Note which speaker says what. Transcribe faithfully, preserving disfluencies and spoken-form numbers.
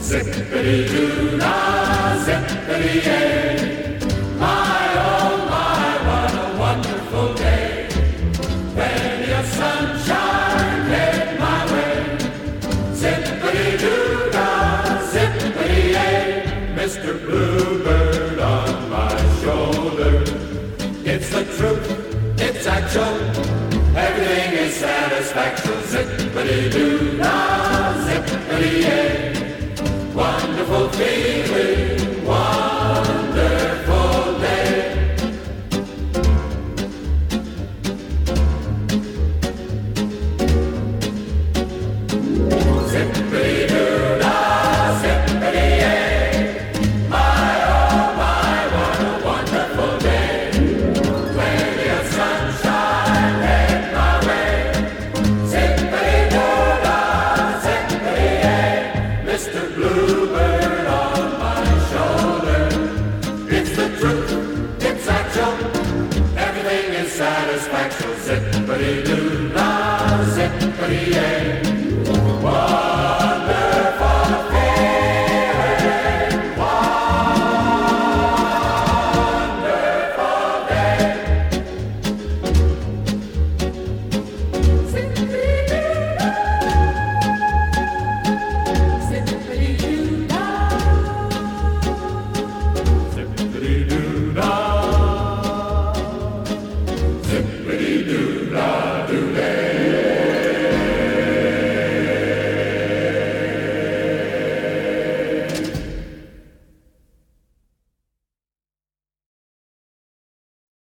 Speaker 1: Zippity-doo-dah, zippity-yay. My, oh my, what a wonderful day. Plenty of sunshine headed my way. Zippity-doo-dah, zippity-yay. Mister Bluebird on my shoulder. It's the truth, it's actual. Everything is satisfaction. Zippity-doo-dah, zippity-yay. Wonderful feeling, wonderful day. Zippity-doo-dah, zippity-yay. My, oh my, what a wonderful day. Plenty of sunshine headed my way. Zippity-doo-dah, zippity-yay. Mister Bluebird on my shoulder. It's the truth, it's actual. Everything is satisfaction. Zippity-doo-dah, zippity-yay.